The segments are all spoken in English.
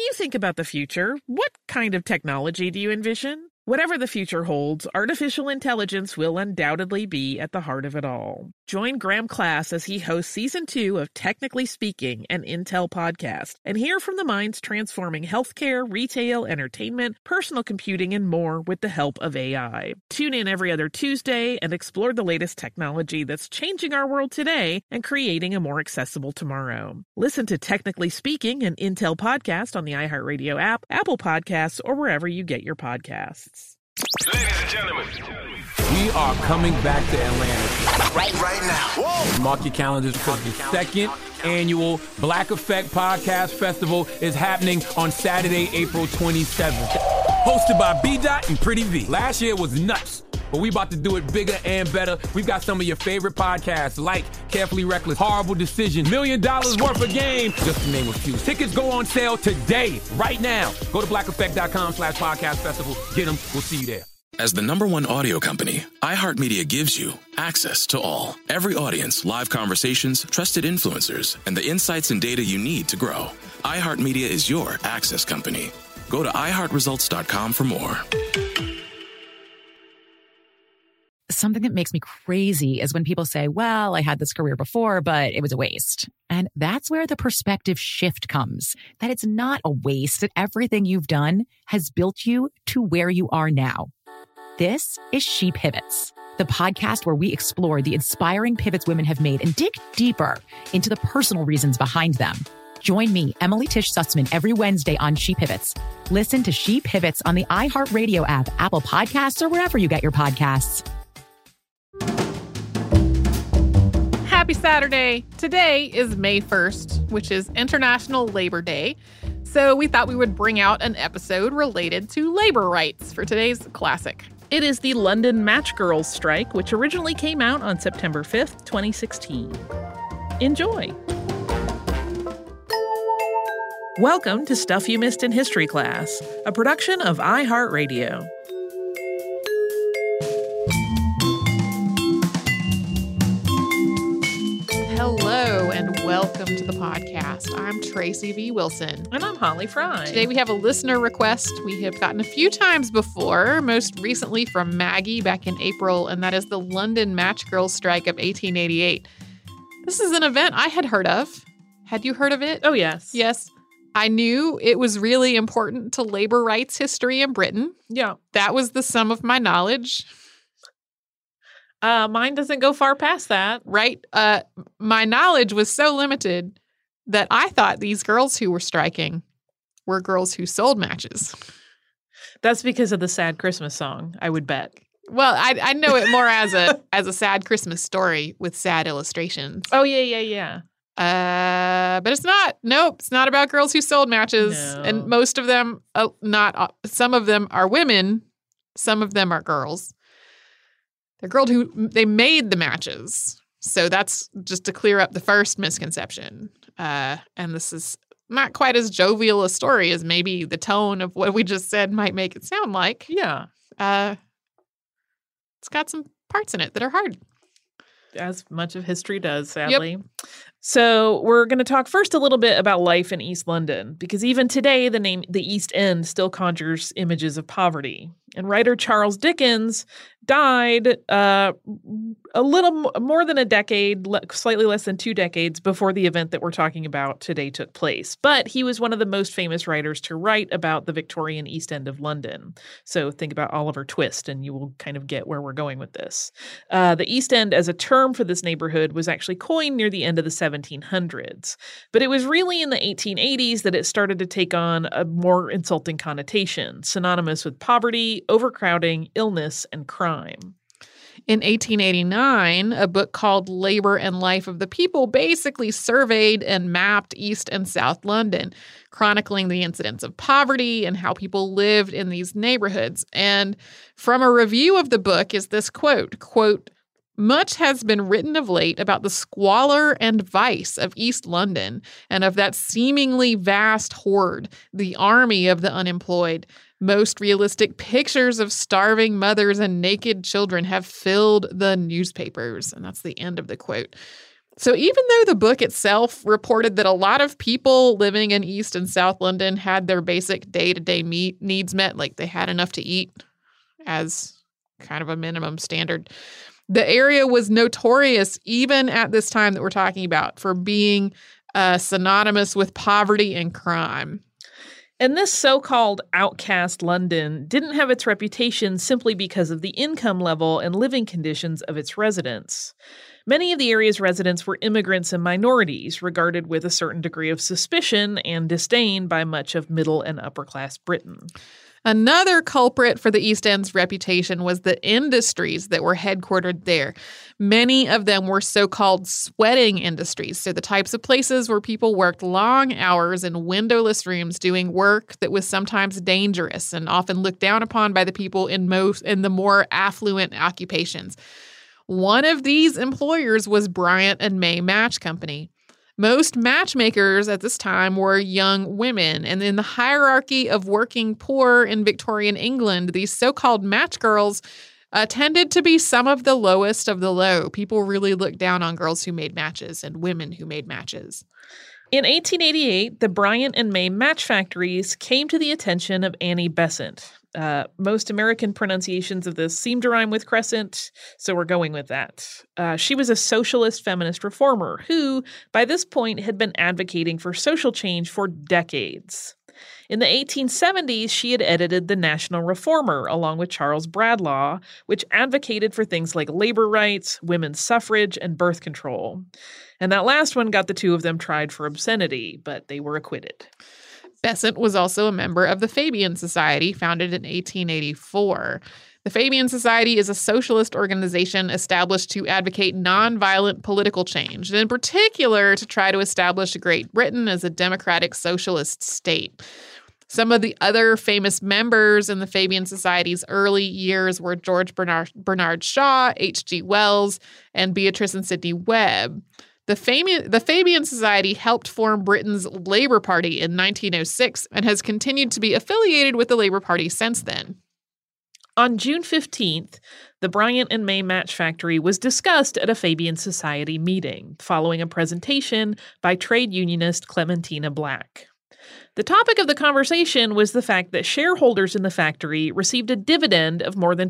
you think about the future, what kind of technology do you envision? Whatever the future holds, artificial intelligence will undoubtedly be at the heart of it all. Join Graham Class as he hosts Season 2 of Technically Speaking, an Intel podcast, and hear from the minds transforming healthcare, retail, entertainment, personal computing, and more with the help of AI. Tune in every other Tuesday and explore the latest technology that's changing our world today and creating a more accessible tomorrow. Listen to Technically Speaking, an Intel podcast on the iHeartRadio app, Apple Podcasts, or wherever you get your podcasts. Ladies and gentlemen, we are coming back to Atlanta right now. Whoa. Mark your calendars because the second annual Black Effect Podcast Festival is happening on Saturday, April 27th. Hosted by B-Dot and Pretty V. Last year was nuts, but we about to do it bigger and better. We've got some of your favorite podcasts like Carefully Reckless, Horrible Decision, $1 Million Worth of Game, just to name a few. Tickets go on sale today, right now. Go to blackeffect.com/podcast festival. Get them. We'll see you there. As the #1 audio company, iHeartMedia gives you access to all. Every audience, live conversations, trusted influencers, and the insights and data you need to grow. iHeartMedia is your access company. Go to iHeartResults.com for more. Something that makes me crazy is when people say, well, I had this career before, but it was a waste. And that's where the perspective shift comes, that it's not a waste, that everything you've done has built you to where you are now. This is She Pivots, the podcast where we explore the inspiring pivots women have made and dig deeper into the personal reasons behind them. Join me, Emily Tish Sussman, every Wednesday on She Pivots. Listen to She Pivots on the iHeartRadio app, Apple Podcasts, or wherever you get your podcasts. Happy Saturday. Today is May 1st, which is International Labor Day. So we thought we would bring out an episode related to labor rights for today's classic. It is the London Match Girls strike, which originally came out on September 5th, 2016. Enjoy. Welcome to Stuff You Missed in History Class, a production of iHeartRadio. Hello and welcome to the podcast. I'm Tracy V. Wilson. And I'm Holly Fry. Today we have a listener request we have gotten a few times before, most recently from Maggie back in April, and that is the London Match Girls strike of 1888. This is an event I had heard of. Had you heard of it? Oh, yes. Yes. I knew it was really important to labor rights history in Britain. Yeah. That was the sum of my knowledge. Mine doesn't go far past that. Right. My knowledge was so limited that I thought these girls who were striking were girls who sold matches. That's because of the Sad Christmas song, I would bet. Well, I know it more as a sad Christmas story with sad illustrations. Oh, yeah. But it's not. Nope, it's not about girls who sold matches. No. And most of them, some of them are women. Some of them are girls. The girl who they made the matches. So that's just to clear up the first misconception. And this is not quite as jovial a story as maybe the tone of what we just said might make it sound like. Yeah. It's got some parts in it that are hard. As much of history does, sadly. Yep. So we're going to talk first a little bit about life in East London, because even today, the name the East End still conjures images of poverty. And writer Charles Dickens died a little more than a decade, slightly less than 2 decades before the event that we're talking about today took place. But he was one of the most famous writers to write about the Victorian East End of London. So think about Oliver Twist, and you will kind of get where we're going with this. The East End as a term for this neighborhood was actually coined near the end of the 1700s. But it was really in the 1880s that it started to take on a more insulting connotation, synonymous with poverty, overcrowding, illness, and crime. In 1889, a book called Labor and Life of the People basically surveyed and mapped East and South London, chronicling the incidents of poverty and how people lived in these neighborhoods. And from a review of the book is this quote, "Much has been written of late about the squalor and vice of East London and of that seemingly vast horde, the army of the unemployed. Most realistic pictures of starving mothers and naked children have filled the newspapers." And that's the end of the quote. So even though the book itself reported that a lot of people living in East and South London had their basic day-to-day needs met, like they had enough to eat as kind of a minimum standard, the area was notorious, even at this time that we're talking about, for being synonymous with poverty and crime. And this so-called outcast London didn't have its reputation simply because of the income level and living conditions of its residents. Many of the area's residents were immigrants and minorities, regarded with a certain degree of suspicion and disdain by much of middle and upper-class Britain. Another culprit for the East End's reputation was the industries that were headquartered there. Many of them were so-called sweating industries, so the types of places where people worked long hours in windowless rooms doing work that was sometimes dangerous and often looked down upon by the people in the more affluent occupations. One of these employers was Bryant and May Match Company. Most matchmakers at this time were young women, and in the hierarchy of working poor in Victorian England, these so-called match girls tended to be some of the lowest of the low. People really looked down on girls who made matches and women who made matches. In 1888, the Bryant and May match factories came to the attention of Annie Besant. Most American pronunciations of this seem to rhyme with crescent, so we're going with that. She was a socialist feminist reformer who, by this point, had been advocating for social change for decades. In the 1870s, she had edited The National Reformer along with Charles Bradlaugh, which advocated for things like labor rights, women's suffrage, and birth control. And that last one got the two of them tried for obscenity, but they were acquitted. Besant was also a member of the Fabian Society, founded in 1884. The Fabian Society is a socialist organization established to advocate nonviolent political change, and in particular to try to establish Great Britain as a democratic socialist state. Some of the other famous members in the Fabian Society's early years were George Bernard Shaw, H.G. Wells, and Beatrice and Sidney Webb. The Fabian Society helped form Britain's Labour Party in 1906 and has continued to be affiliated with the Labour Party since then. On June 15th, the Bryant and May Match Factory was discussed at a Fabian Society meeting, following a presentation by trade unionist Clementina Black. The topic of the conversation was the fact that shareholders in the factory received a dividend of more than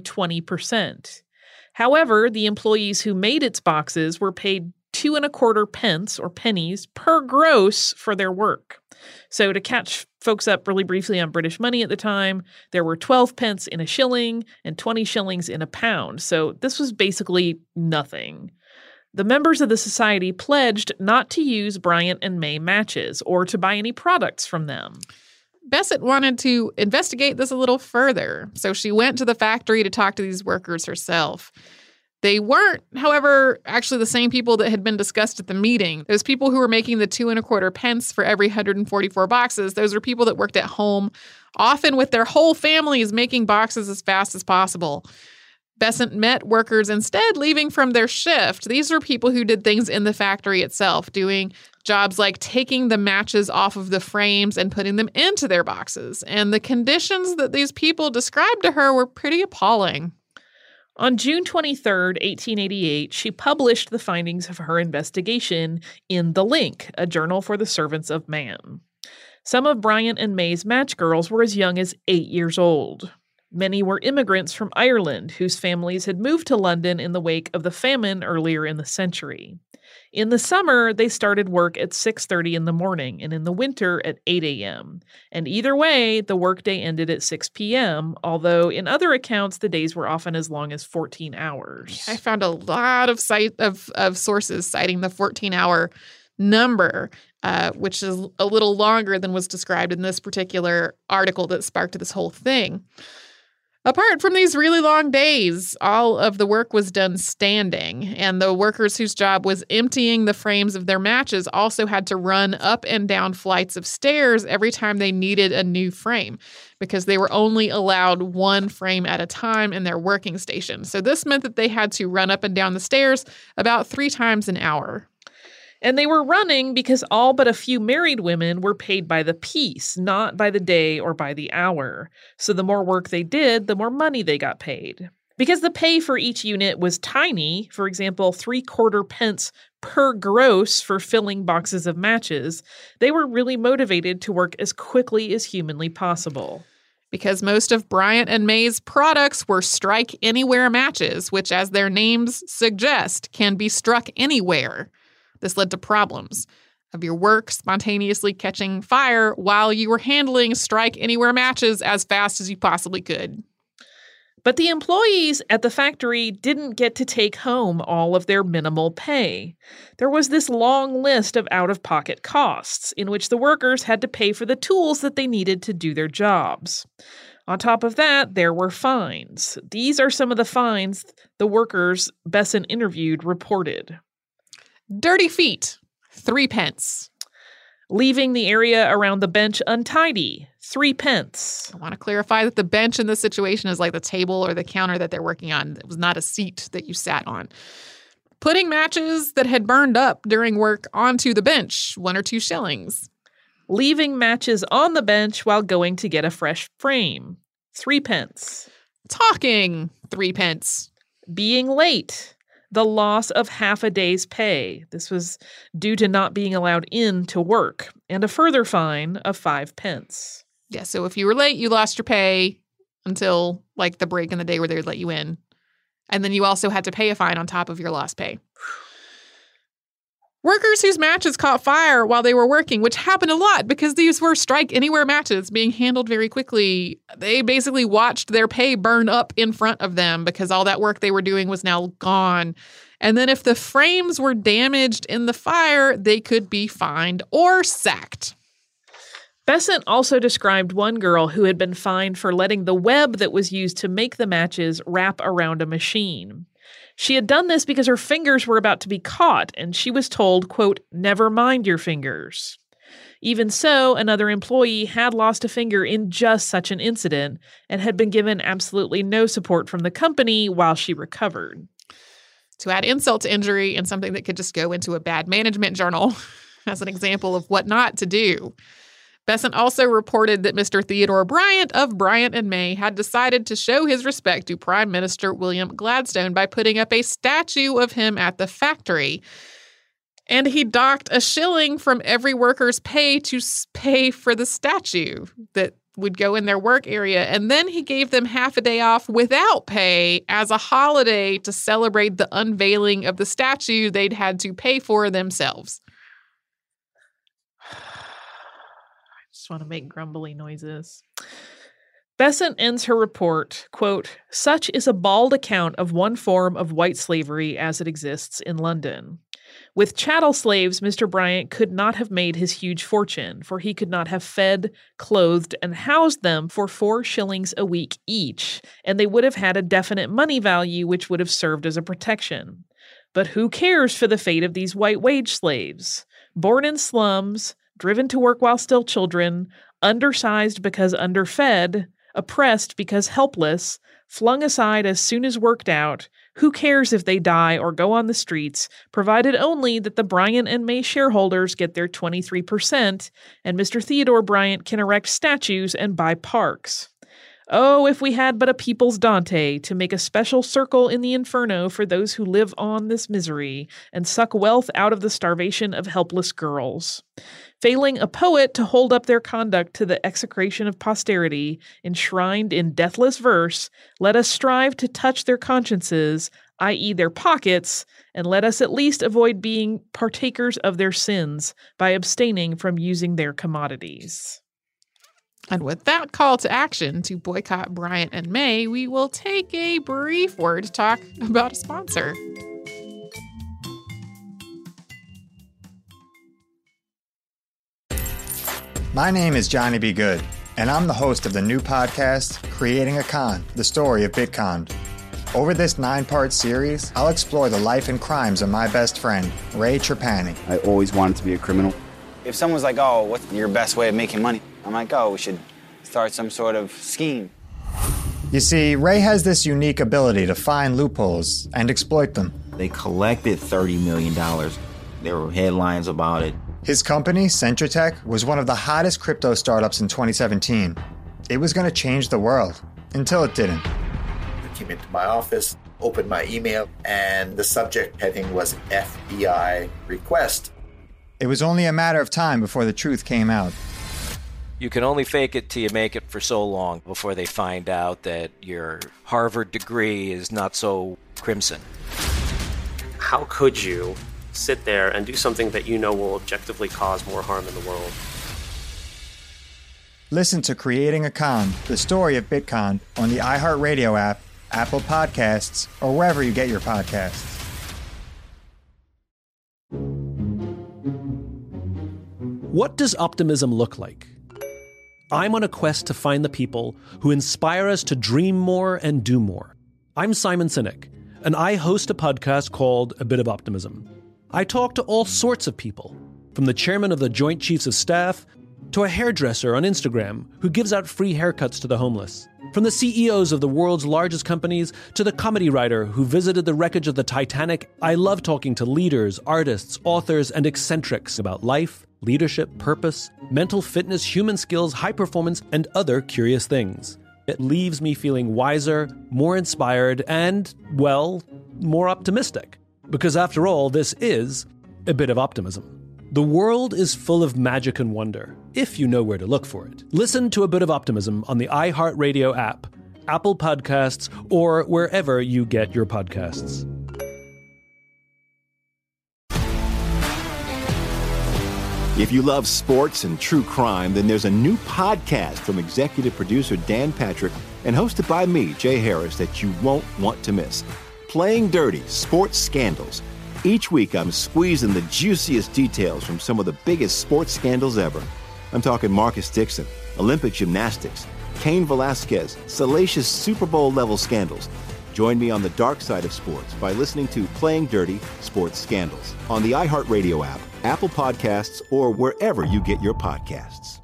20%. However, the employees who made its boxes were paid 2.25 pence or pennies per gross for their work. So to catch folks up really briefly on British money at the time, there were 12 pence in a shilling and 20 shillings in a pound. So this was basically nothing. The members of the society pledged not to use Bryant and May matches or to buy any products from them. Besant wanted to investigate this a little further, so she went to the factory to talk to these workers herself. They weren't, however, actually the same people that had been discussed at the meeting. Those people who were making the 2.25 pence for every 144 boxes, those were people that worked at home, often with their whole families making boxes as fast as possible. Besant met workers instead leaving from their shift. These were people who did things in the factory itself, doing jobs like taking the matches off of the frames and putting them into their boxes. And the conditions that these people described to her were pretty appalling. On June 23, 1888, she published the findings of her investigation in The Link, a journal for the servants of man. Some of Bryant and May's match girls were as young as 8 years old. Many were immigrants from Ireland whose families had moved to London in the wake of the famine earlier in the century. In the summer, they started work at 6:30 in the morning, and in the winter at 8 a.m. And either way, the workday ended at 6 p.m., although in other accounts, the days were often as long as 14 hours. I found a lot of sources citing the 14-hour number, which is a little longer than was described in this particular article that sparked this whole thing. Apart from these really long days, all of the work was done standing, and the workers whose job was emptying the frames of their matches also had to run up and down flights of stairs every time they needed a new frame, because they were only allowed one frame at a time in their working station. So this meant that they had to run up and down the stairs about 3 times an hour. And they were running because all but a few married women were paid by the piece, not by the day or by the hour. So the more work they did, the more money they got paid. Because the pay for each unit was tiny, for example, 3/4 pence per gross for filling boxes of matches, they were really motivated to work as quickly as humanly possible. Because most of Bryant and May's products were strike anywhere matches, which, as their names suggest, can be struck anywhere. This led to problems of your work spontaneously catching fire while you were handling strike anywhere matches as fast as you possibly could. But the employees at the factory didn't get to take home all of their minimal pay. There was this long list of out-of-pocket costs in which the workers had to pay for the tools that they needed to do their jobs. On top of that, there were fines. These are some of the fines the workers Besson interviewed reported. Dirty feet, 3 pence. Leaving the area around the bench untidy, 3 pence. I want to clarify that the bench in this situation is like the table or the counter that they're working on. It was not a seat that you sat on. Putting matches that had burned up during work onto the bench, 1 or 2 shillings. Leaving matches on the bench while going to get a fresh frame, 3 pence. Talking, 3 pence. Being late, the loss of half a day's pay. This was due to not being allowed in to work, and a further fine of 5 pence. Yeah, so if you were late, you lost your pay until like the break in the day where they would let you in. And then you also had to pay a fine on top of your lost pay. Workers whose matches caught fire while they were working, which happened a lot because these were strike anywhere matches being handled very quickly. They basically watched their pay burn up in front of them because all that work they were doing was now gone. And then if the frames were damaged in the fire, they could be fined or sacked. Besant also described one girl who had been fined for letting the web that was used to make the matches wrap around a machine. She had done this because her fingers were about to be caught, and she was told, quote, "Never mind your fingers." Even so, another employee had lost a finger in just such an incident and had been given absolutely no support from the company while she recovered. To add insult to injury and something that could just go into a bad management journal as an example of what not to do, Besant also reported that Mr. Theodore Bryant of Bryant and May had decided to show his respect to Prime Minister William Gladstone by putting up a statue of him at the factory. And he docked a shilling from every worker's pay to pay for the statue that would go in their work area. And then he gave them half a day off without pay as a holiday to celebrate the unveiling of the statue they'd had to pay for themselves. Just want to make grumbly noises. Besant ends her report, quote, "Such is a bald account of one form of white slavery as it exists in London. With chattel slaves, Mr. Bryant could not have made his huge fortune, for he could not have fed, clothed, and housed them for 4 shillings a week each, and they would have had a definite money value which would have served as a protection. But who cares for the fate of these white wage slaves? Born in slums, driven to work while still children, undersized because underfed, oppressed because helpless, flung aside as soon as worked out, who cares if they die or go on the streets, provided only that the Bryant and May shareholders get their 23% and Mr. Theodore Bryant can erect statues and buy parks. Oh, if we had but a people's Dante to make a special circle in the inferno for those who live on this misery and suck wealth out of the starvation of helpless girls. Failing a poet to hold up their conduct to the execration of posterity, enshrined in deathless verse, let us strive to touch their consciences, i.e. their pockets, and let us at least avoid being partakers of their sins by abstaining from using their commodities." And with that call to action to boycott Bryant and May, we will take a brief word to talk about a sponsor. My name is Johnny B. Good, and I'm the host of the new podcast, Creating a Con, the story of Bitcon. Over this 9-part series, I'll explore the life and crimes of my best friend, Ray Trapani. I always wanted to be a criminal. If someone's like, "Oh, what's your best way of making money?" I'm like, "Oh, we should start some sort of scheme." You see, Ray has this unique ability to find loopholes and exploit them. They collected $30 million. There were headlines about it. His company, Centratech, was one of the hottest crypto startups in 2017. It was going to change the world, until it didn't. came into my office, opened my email, and the subject heading was FBI request. It was only a matter of time before the truth came out. You can only fake it till you make it for so long before they find out that your Harvard degree is not so crimson. How could you sit there and do something that you know will objectively cause more harm in the world? Listen to Creating a Con, the story of Bitcon, on the iHeartRadio app, Apple Podcasts, or wherever you get your podcasts. What does optimism look like? I'm on a quest to find the people who inspire us to dream more and do more. I'm Simon Sinek, and I host a podcast called A Bit of Optimism. I talk to all sorts of people, from the chairman of the Joint Chiefs of Staff to a hairdresser on Instagram who gives out free haircuts to the homeless, from the CEOs of the world's largest companies to the comedy writer who visited the wreckage of the Titanic. I love talking to leaders, artists, authors, and eccentrics about life, leadership, purpose, mental fitness, human skills, high performance, and other curious things. It leaves me feeling wiser, more inspired, and, well, more optimistic. Because after all, this is a bit of optimism. The world is full of magic and wonder, if you know where to look for it. Listen to A Bit of Optimism on the iHeartRadio app, Apple Podcasts, or wherever you get your podcasts. If you love sports and true crime, then there's a new podcast from executive producer Dan Patrick and hosted by me, Jay Harris, that you won't want to miss. Playing Dirty: Sports Scandals. Each week, I'm squeezing the juiciest details from some of the biggest sports scandals ever. I'm talking Marcus Dixon, Olympic gymnastics, Cain Velasquez, salacious Super Bowl-level scandals. Join me on the dark side of sports by listening to Playing Dirty: Sports Scandals on the iHeartRadio app, Apple Podcasts, or wherever you get your podcasts.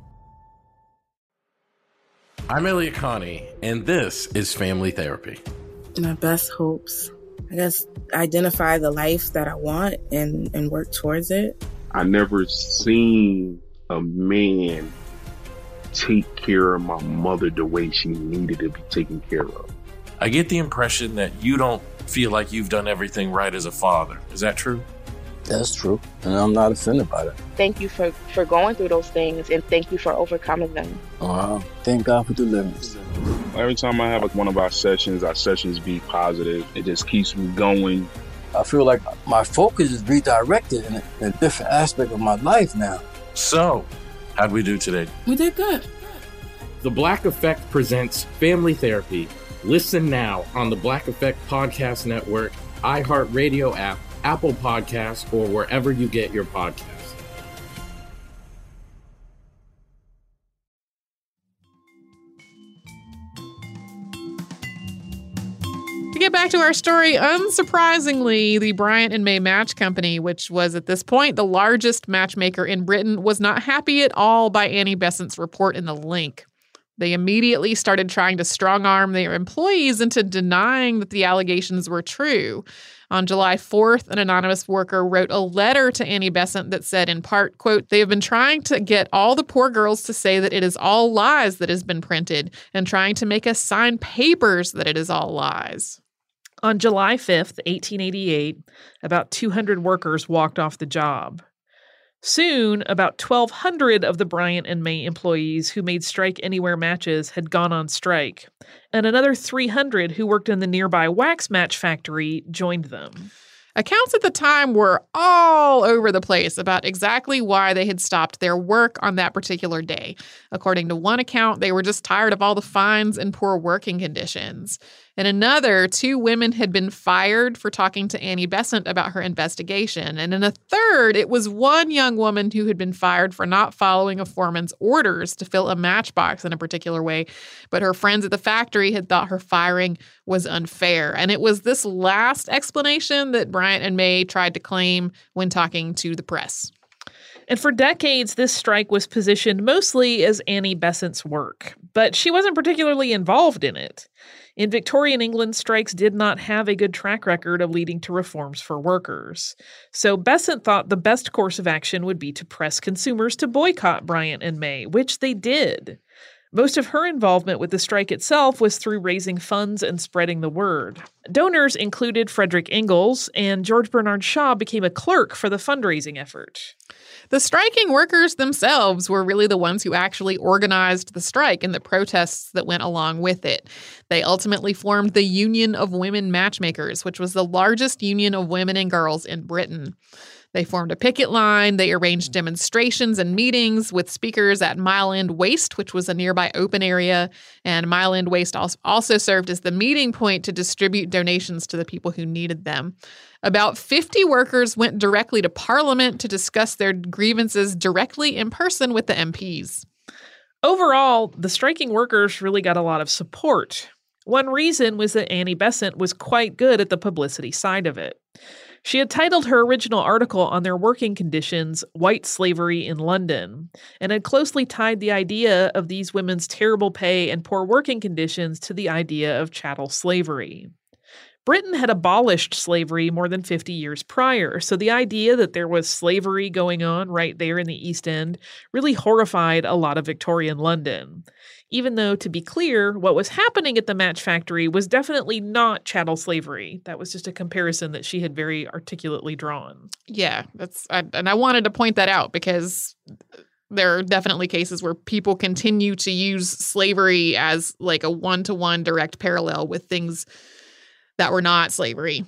I'm Elliot Connie, and this is Family Therapy. My best hopes, I guess, identify the life that I want and work towards it. I never seen a man take care of my mother the way she needed to be taken care of. I get the impression that you don't feel like you've done everything right as a father. Is that true? That's true, and I'm not offended by that. Thank you for going through those things, and thank you for overcoming them. Wow. Thank God for deliverance. Every time I have one of our sessions be positive. It just keeps me going. I feel like my focus is redirected in a different aspect of my life now. So, how'd we do today? We did good. The Black Effect presents Family Therapy. Listen now on the Black Effect Podcast Network, iHeartRadio app, Apple Podcasts, or wherever you get your podcasts. To get back to our story, unsurprisingly, the Bryant and May Match Company, which was at this point the largest matchmaker in Britain, was not happy at all by Annie Besant's report in the link. They immediately started trying to strong-arm their employees into denying that the allegations were true. On July 4th, an anonymous worker wrote a letter to Annie Besant that said, in part, quote, "They have been trying to get all the poor girls to say that it is all lies that has been printed and trying to make us sign papers that it is all lies." On July 5th, 1888, about 200 workers walked off the job. Soon, about 1,200 of the Bryant and May employees who made Strike Anywhere matches had gone on strike, and another 300 who worked in the nearby wax match factory joined them. Accounts at the time were all over the place about exactly why they had stopped their work on that particular day. According to one account, they were just tired of all the fines and poor working conditions. In another, 2 women had been fired for talking to Annie Besant about her investigation. And in a third, it was one young woman who had been fired for not following a foreman's orders to fill a matchbox in a particular way. But her friends at the factory had thought her firing was unfair. And it was this last explanation that Bryant and May tried to claim when talking to the press. And for decades, this strike was positioned mostly as Annie Besant's work, but she wasn't particularly involved in it. In Victorian England, strikes did not have a good track record of leading to reforms for workers. So Besant thought the best course of action would be to press consumers to boycott Bryant and May, which they did. Most of her involvement with the strike itself was through raising funds and spreading the word. Donors included Frederick Ingalls, and George Bernard Shaw became a clerk for the fundraising effort. The striking workers themselves were really the ones who actually organized the strike and the protests that went along with it. They ultimately formed the Union of Women Matchmakers, which was the largest union of women and girls in Britain. They formed a picket line. They arranged demonstrations and meetings with speakers at Mile End Waste, which was a nearby open area. And Mile End Waste also served as the meeting point to distribute donations to the people who needed them. About 50 workers went directly to Parliament to discuss their grievances directly in person with the MPs. Overall, the striking workers really got a lot of support. One reason was that Annie Besant was quite good at the publicity side of it. She had titled her original article on their working conditions, White Slavery in London, and had closely tied the idea of these women's terrible pay and poor working conditions to the idea of chattel slavery. Britain had abolished slavery more than 50 years prior, so the idea that there was slavery going on right there in the East End really horrified a lot of Victorian London. Even though, to be clear, what was happening at the match factory was definitely not chattel slavery. That was just a comparison that she had very articulately drawn. Yeah, and I wanted to point that out because there are definitely cases where people continue to use slavery as like a one-to-one direct parallel with things that were not slavery.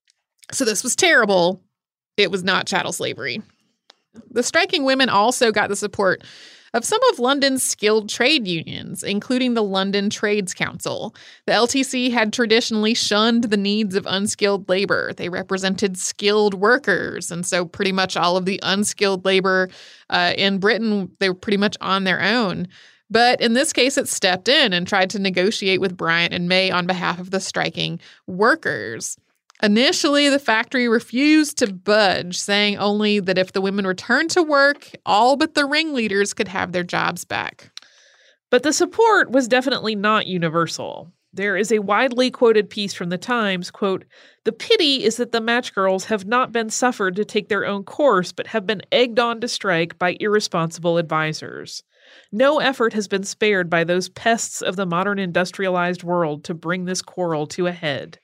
So this was terrible. It was not chattel slavery. The striking women also got the support of some of London's skilled trade unions, including the London Trades Council. The LTC had traditionally shunned the needs of unskilled labor. They represented skilled workers, and so pretty much all of the unskilled labor in Britain, they were pretty much on their own. But in this case, it stepped in and tried to negotiate with Bryant and May on behalf of the striking workers. Initially, the factory refused to budge, saying only that if the women returned to work, all but the ringleaders could have their jobs back. But the support was definitely not universal. There is a widely quoted piece from the Times, quote, "The pity is that the match girls have not been suffered to take their own course, but have been egged on to strike by irresponsible advisers. No effort has been spared by those pests of the modern industrialized world to bring this quarrel to a head."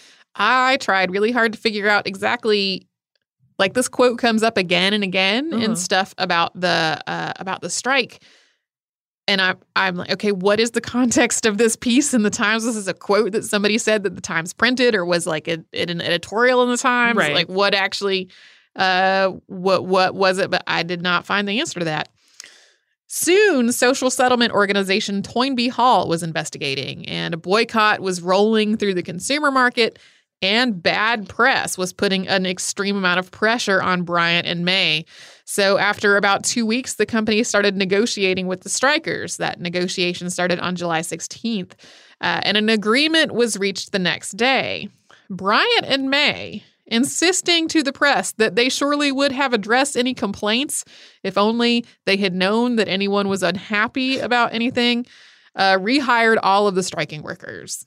I tried really hard to figure out exactly, like this quote comes up again and again in stuff about the strike. And I'm like, okay, what is the context of this piece in the Times? This is a quote that somebody said that the Times printed, or was like an editorial in the Times. Right. Like what actually, what was it? But I did not find the answer to that. Soon, social settlement organization Toynbee Hall was investigating, and a boycott was rolling through the consumer market, and bad press was putting an extreme amount of pressure on Bryant and May. So after about 2 weeks, the company started negotiating with the strikers. That negotiation started on July 16th, and an agreement was reached the next day. Bryant and May, insisting to the press that they surely would have addressed any complaints if only they had known that anyone was unhappy about anything, rehired all of the striking workers.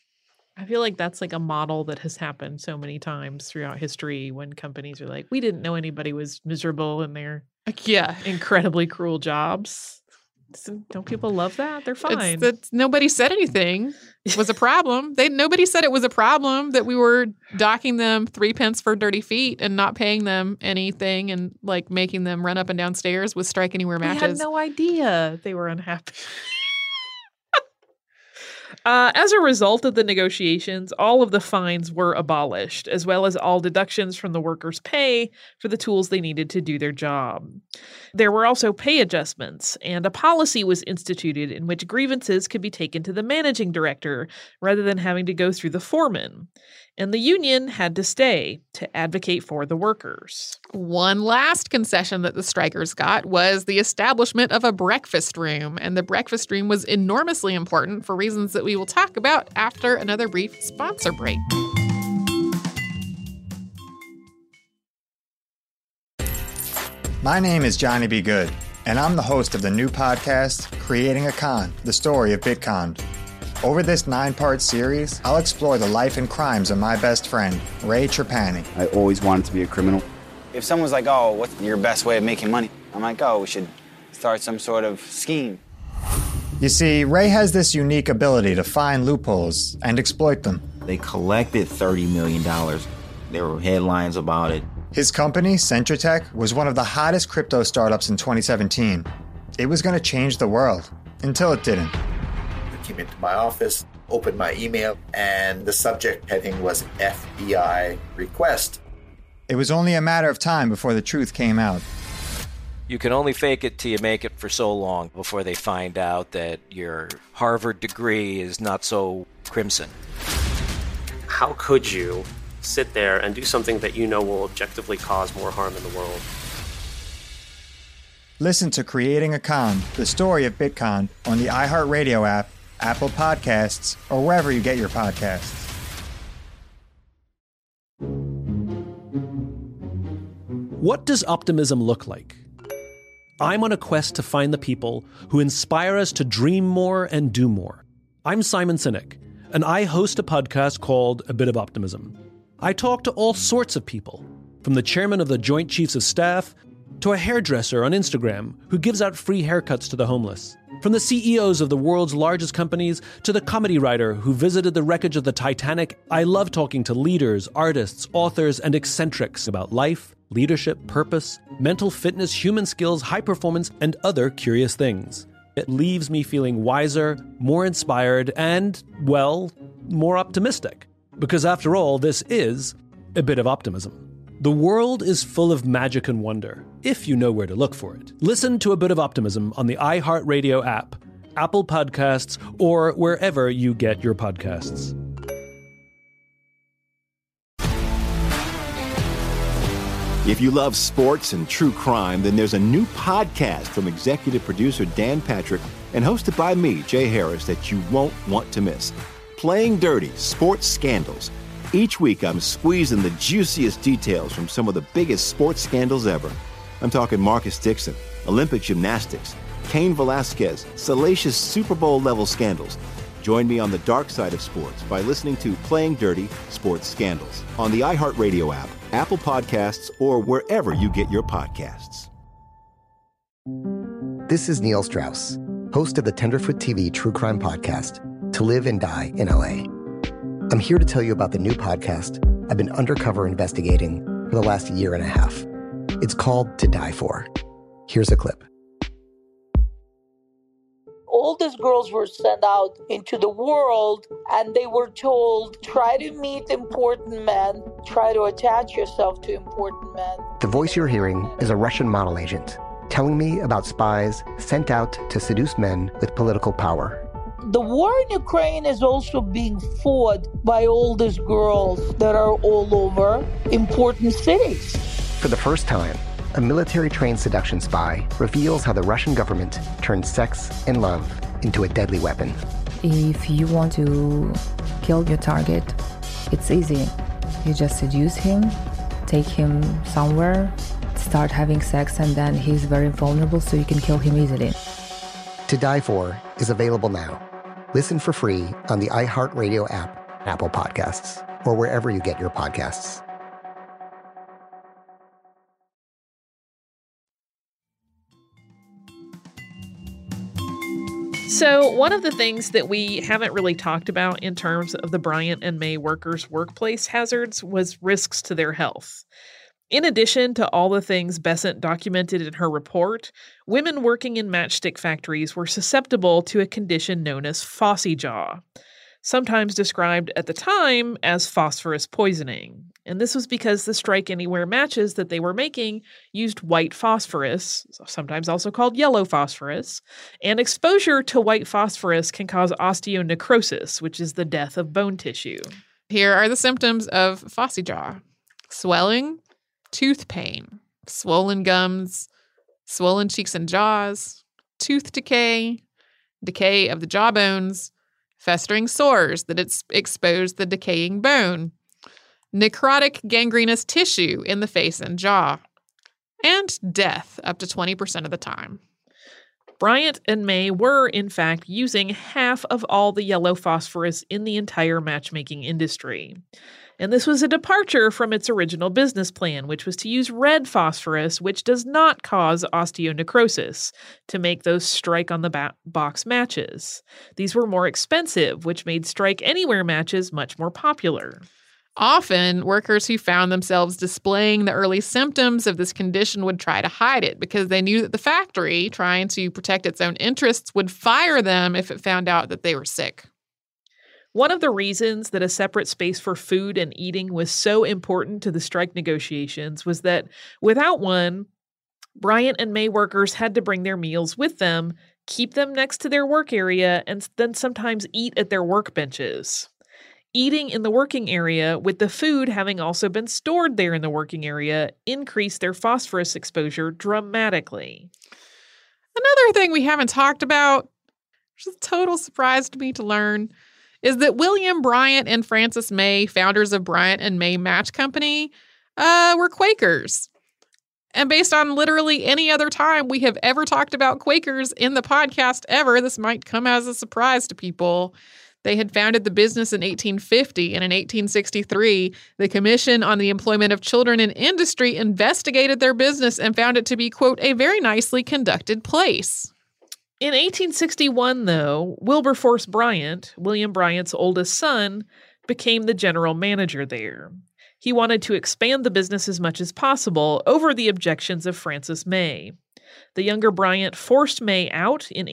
I feel like that's like a model that has happened so many times throughout history when companies are like, we didn't know anybody was miserable in their incredibly cruel jobs. Don't people love that? They're fine. Nobody said anything was a problem. Nobody said it was a problem that we were docking them 3 pence for dirty feet and not paying them anything and like making them run up and down stairs with strike anywhere matches. We had no idea they were unhappy. As a result of the negotiations, all of the fines were abolished, as well as all deductions from the workers' pay for the tools they needed to do their job. There were also pay adjustments, and a policy was instituted in which grievances could be taken to the managing director rather than having to go through the foreman. And the union had to stay to advocate for the workers. One last concession that the strikers got was the establishment of a breakfast room, and the breakfast room was enormously important for reasons that we will talk about after another brief sponsor break. My name is Johnny B. Good, and I'm the host of the new podcast, Creating a Con, the story of Bitcon. Over this 9-part series, I'll explore the life and crimes of my best friend, Ray Trapani. I always wanted to be a criminal. If someone's like, oh, what's your best way of making money? I'm like, oh, we should start some sort of scheme. You see, Ray has this unique ability to find loopholes and exploit them. They collected $30 million. There were headlines about it. His company, Centratech, was one of the hottest crypto startups in 2017. It was going to change the world, until it didn't. I came into my office, opened my email, and the subject heading was FBI request. It was only a matter of time before the truth came out. You can only fake it till you make it for so long before they find out that your Harvard degree is not so crimson. How could you sit there and do something that you know will objectively cause more harm in the world? Listen to Creating a Con, the story of Bitcon, on the iHeartRadio app, Apple Podcasts, or wherever you get your podcasts. What does optimism look like? I'm on a quest to find the people who inspire us to dream more and do more. I'm Simon Sinek, and I host a podcast called A Bit of Optimism. I talk to all sorts of people, from the chairman of the Joint Chiefs of Staff to a hairdresser on Instagram who gives out free haircuts to the homeless, from the CEOs of the world's largest companies to the comedy writer who visited the wreckage of the Titanic. I love talking to leaders, artists, authors, and eccentrics about life, leadership, purpose, mental fitness, human skills, high performance, and other curious things. It leaves me feeling wiser, more inspired, and, well, more optimistic. Because after all, this is a bit of optimism. The world is full of magic and wonder, if you know where to look for it. Listen to A Bit of Optimism on the iHeartRadio app, Apple Podcasts, or wherever you get your podcasts. If you love sports and true crime, then there's a new podcast from executive producer Dan Patrick and hosted by me, Jay Harris, that you won't want to miss. Playing Dirty: Sports Scandals. Each week, I'm squeezing the juiciest details from some of the biggest sports scandals ever. I'm talking Marcus Dixon, Olympic gymnastics, Cain Velasquez, salacious Super Bowl-level scandals. Join me on the dark side of sports by listening to Playing Dirty: Sports Scandals on the iHeartRadio app, Apple Podcasts, or wherever you get your podcasts. This is Neil Strauss, host of the Tenderfoot TV true crime podcast, To Live and Die in LA. I'm here to tell you about the new podcast I've been undercover investigating for the last year and a half. It's called To Die For. Here's a clip. All these girls were sent out into the world and they were told, try to meet important men, try to attach yourself to important men. The voice you're hearing is a Russian model agent telling me about spies sent out to seduce men with political power. The war in Ukraine is also being fought by all these girls that are all over important cities. For the first time, a military-trained seduction spy reveals how the Russian government turned sex and love into a deadly weapon. If you want to kill your target, it's easy. You just seduce him, take him somewhere, start having sex, and then he's very vulnerable, so you can kill him easily. To Die For is available now. Listen for free on the iHeartRadio app, Apple Podcasts, or wherever you get your podcasts. So one of the things that we haven't really talked about in terms of the Bryant and May workers' workplace hazards was risks to their health. In addition to all the things Besant documented in her report, women working in matchstick factories were susceptible to a condition known as phossy jaw, sometimes described at the time as phosphorus poisoning. And this was because the Strike Anywhere matches that they were making used white phosphorus, sometimes also called yellow phosphorus, and exposure to white phosphorus can cause osteonecrosis, which is the death of bone tissue. Here are the symptoms of phossy jaw: swelling, tooth pain, swollen gums, swollen cheeks and jaws, tooth decay, decay of the jawbones, festering sores that expose the decaying bone, necrotic gangrenous tissue in the face and jaw, and death up to 20% of the time. Bryant and May were, in fact, using half of all the yellow phosphorus in the entire matchmaking industry. And this was a departure from its original business plan, which was to use red phosphorus, which does not cause osteonecrosis, to make those strike-on-the-box matches. These were more expensive, which made strike-anywhere matches much more popular. Often, workers who found themselves displaying the early symptoms of this condition would try to hide it because they knew that the factory, trying to protect its own interests, would fire them if it found out that they were sick. One of the reasons that a separate space for food and eating was so important to the strike negotiations was that without one, Bryant and May workers had to bring their meals with them, keep them next to their work area, and then sometimes eat at their workbenches. Eating in the working area, with the food having also been stored there in the working area, increased their phosphorus exposure dramatically. Another thing we haven't talked about, which is a total surprise to me to learn, is that William Bryant and Frances May, founders of Bryant and May Match Company, were Quakers. And based on literally any other time we have ever talked about Quakers in the podcast ever, this might come as a surprise to people. They had founded the business in 1850, and in 1863, the Commission on the Employment of Children in Industry investigated their business and found it to be, quote, a very nicely conducted place. In 1861, though, Wilberforce Bryant, William Bryant's oldest son, became the general manager there. He wanted to expand the business as much as possible over the objections of Frances May. The younger Bryant forced May out in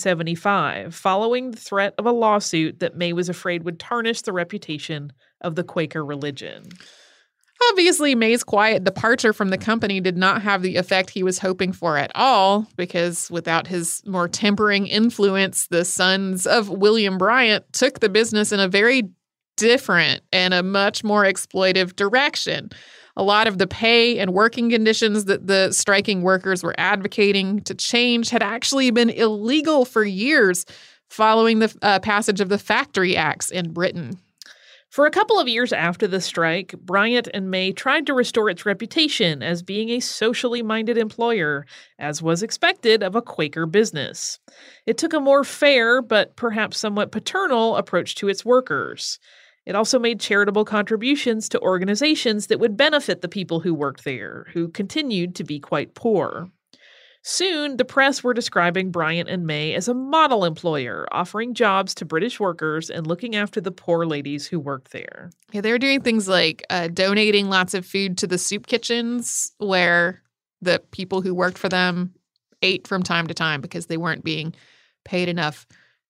1875, following the threat of a lawsuit that May was afraid would tarnish the reputation of the Quaker religion. Obviously, May's quiet departure from the company did not have the effect he was hoping for at all, because without his more tempering influence, the sons of William Bryant took the business in a very different and a much more exploitive direction. A lot of the pay and working conditions that the striking workers were advocating to change had actually been illegal for years following the passage of the Factory Acts in Britain. For a couple of years after the strike, Bryant and May tried to restore its reputation as being a socially minded employer, as was expected of a Quaker business. It took a more fair, but perhaps somewhat paternal, approach to its workers. It also made charitable contributions to organizations that would benefit the people who worked there, who continued to be quite poor. Soon, the press were describing Bryant and May as a model employer, offering jobs to British workers and looking after the poor ladies who worked there. Yeah, they were doing things like donating lots of food to the soup kitchens where the people who worked for them ate from time to time because they weren't being paid enough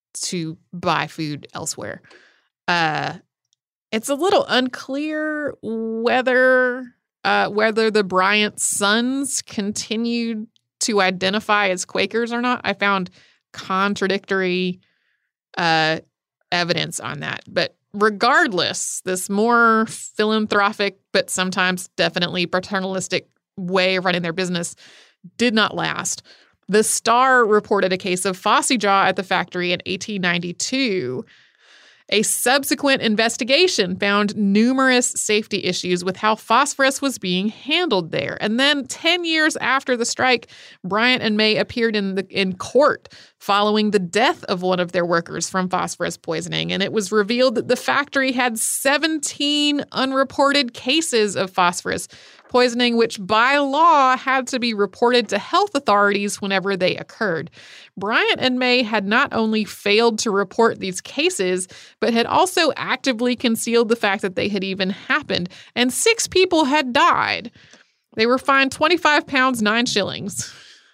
to buy food elsewhere. It's a little unclear whether the Bryant sons continued to identify as Quakers or not. I found contradictory evidence on that. But regardless, this more philanthropic but sometimes definitely paternalistic way of running their business did not last. The Star reported a case of Phossy Jaw at the factory in 1892. A subsequent investigation found numerous safety issues with how phosphorus was being handled there. And then 10 years after the strike, Bryant and May appeared in court following the death of one of their workers from phosphorus poisoning. And it was revealed that the factory had 17 unreported cases of phosphorus poisoning, which by law had to be reported to health authorities whenever they occurred. Bryant and May had not only failed to report these cases, but had also actively concealed the fact that they had even happened, and 6 people had died. They were fined £25, 9 shillings.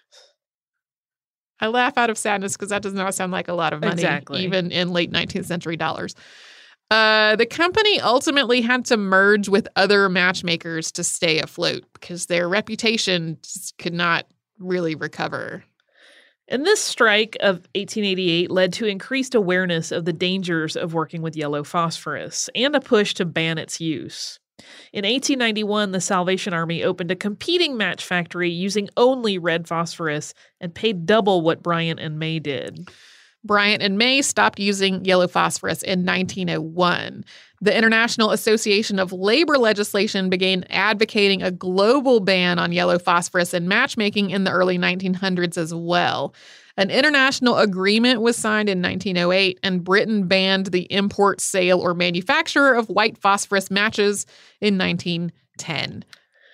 I laugh out of sadness because that does not sound like a lot of money, even in late 19th century dollars. The company ultimately had to merge with other matchmakers to stay afloat because their reputation just could not really recover. And this strike of 1888 led to increased awareness of the dangers of working with yellow phosphorus and a push to ban its use. In 1891, the Salvation Army opened a competing match factory using only red phosphorus and paid double what Bryant and May did. Bryant and May stopped using yellow phosphorus in 1901. The International Association of Labor Legislation began advocating a global ban on yellow phosphorus in matchmaking in the early 1900s as well. An international agreement was signed in 1908, and Britain banned the import, sale, or manufacture of white phosphorus matches in 1910.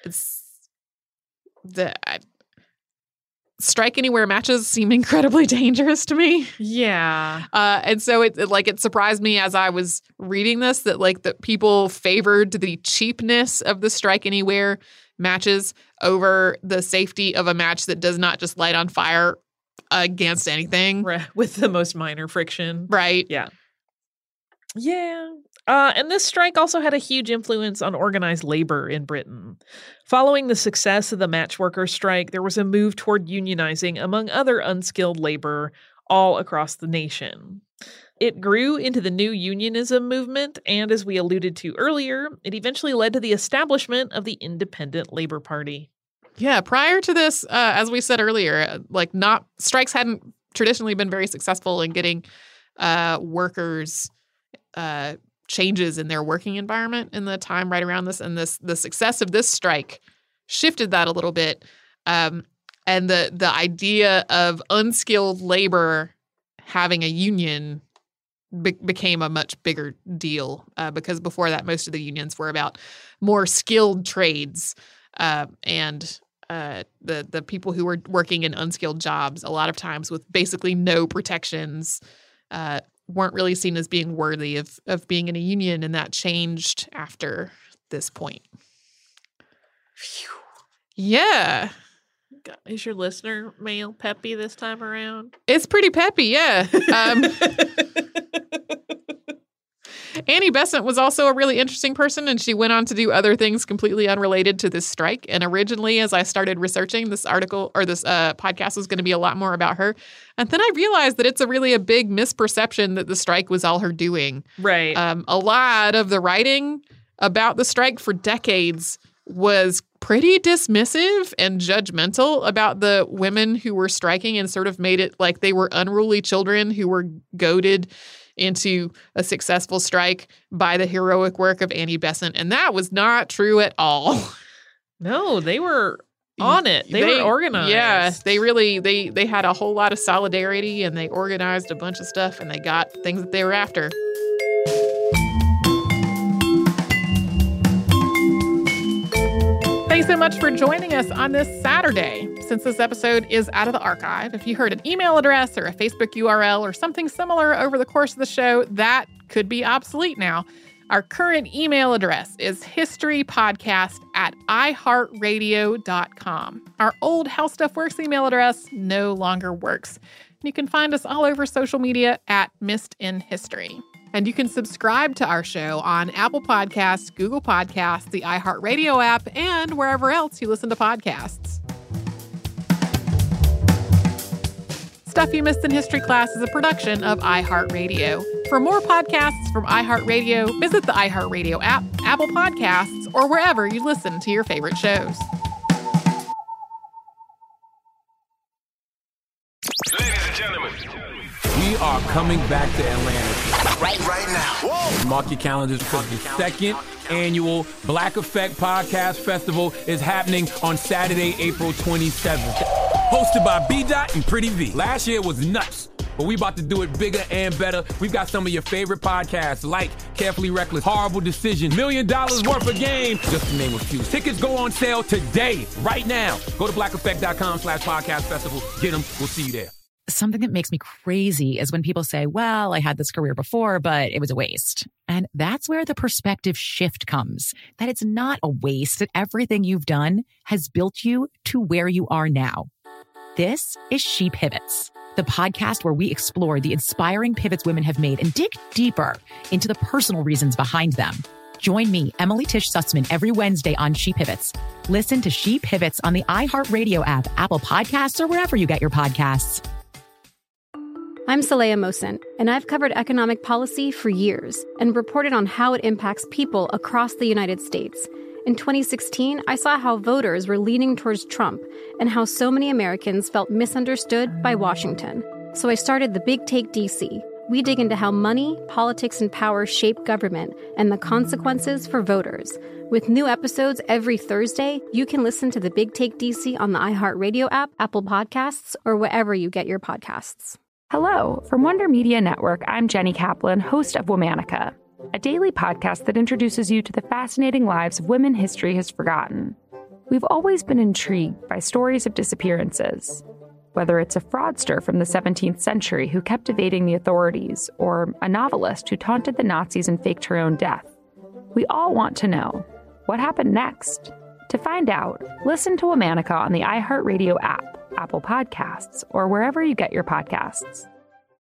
Strike anywhere matches seem incredibly dangerous to me. Yeah. And so it surprised me as I was reading this that people favored the cheapness of the strike anywhere matches over the safety of a match that does not just light on fire against anything. Right. With the most minor friction. Right. Yeah. Yeah. And this strike also had a huge influence on organized labor in Britain. Following the success of the matchworkers' strike, there was a move toward unionizing among other unskilled labor all across the nation. It grew into the new unionism movement, and as we alluded to earlier, it eventually led to the establishment of the Independent Labor Party. Yeah, prior to this, as we said earlier, strikes hadn't traditionally been very successful in getting workers changes in their working environment in the time right around this, and the success of this strike shifted that a little bit. And the idea of unskilled labor having a union became a much bigger deal because before that, most of the unions were about more skilled trades and the people who were working in unskilled jobs, a lot of times with basically no protections, weren't really seen as being worthy of being in a union, and that changed after this point. Phew. Yeah. Is your listener mail peppy this time around? It's pretty peppy, yeah. Annie Besant was also a really interesting person, and she went on to do other things completely unrelated to this strike. And originally, as I started researching this article or this podcast was going to be a lot more about her. And then I realized that it's a big misperception that the strike was all her doing. Right. A lot of the writing about the strike for decades was pretty dismissive and judgmental about the women who were striking and sort of made it like they were unruly children who were goaded into a successful strike by the heroic work of Annie Besant. And that was not true at all. No, they were on it. They were organized. Yeah, they really, they had a whole lot of solidarity, and they organized a bunch of stuff, and they got things that they were after. Thanks so much for joining us on this Saturday. Since this episode is out of the archive, if you heard an email address or a Facebook URL or something similar over the course of the show, that could be obsolete now. Our current email address is historypodcast@iheartradio.com. Our old How Stuff Works email address no longer works. You can find us all over social media at Missed in History. And you can subscribe to our show on Apple Podcasts, Google Podcasts, the iHeartRadio app, and wherever else you listen to podcasts. Stuff You Missed in History Class is a production of iHeartRadio. For more podcasts from iHeartRadio, visit the iHeartRadio app, Apple Podcasts, or wherever you listen to your favorite shows. Ladies and gentlemen, we are coming back to Atlanta. Right now. Whoa. Mark your calendars because the second annual Black Effect Podcast Festival is happening on Saturday, April 27th. Hosted by B-Dot and Pretty V. Last year was nuts, but we about to do it bigger and better. We've got some of your favorite podcasts like Carefully Reckless, Horrible Decision, $1 million worth of game, just to name a few. Tickets go on sale today, right now. Go to blackeffect.com/podcast festival. Get them. We'll see you there. Something that makes me crazy is when people say, well, I had this career before, but it was a waste. And that's where the perspective shift comes, that it's not a waste, that everything you've done has built you to where you are now. This is She Pivots, the podcast where we explore the inspiring pivots women have made and dig deeper into the personal reasons behind them. Join me, Emily Tish Sussman, every Wednesday on She Pivots. Listen to She Pivots on the iHeartRadio app, Apple Podcasts, or wherever you get your podcasts. I'm Saleha Mohsen, and I've covered economic policy for years and reported on how it impacts people across the United States. In 2016, I saw how voters were leaning towards Trump and how so many Americans felt misunderstood by Washington. So I started The Big Take DC, we dig into how money, politics, and power shape government and the consequences for voters. With new episodes every Thursday, you can listen to The Big Take DC on the iHeartRadio app, Apple Podcasts, or wherever you get your podcasts. Hello, from Wonder Media Network, I'm Jenny Kaplan, host of Womanica, a daily podcast that introduces you to the fascinating lives of women history has forgotten. We've always been intrigued by stories of disappearances. Whether it's a fraudster from the 17th century who kept evading the authorities, or a novelist who taunted the Nazis and faked her own death, we all want to know, what happened next? To find out, listen to Womanica on the iHeartRadio app, Apple Podcasts, or wherever you get your podcasts.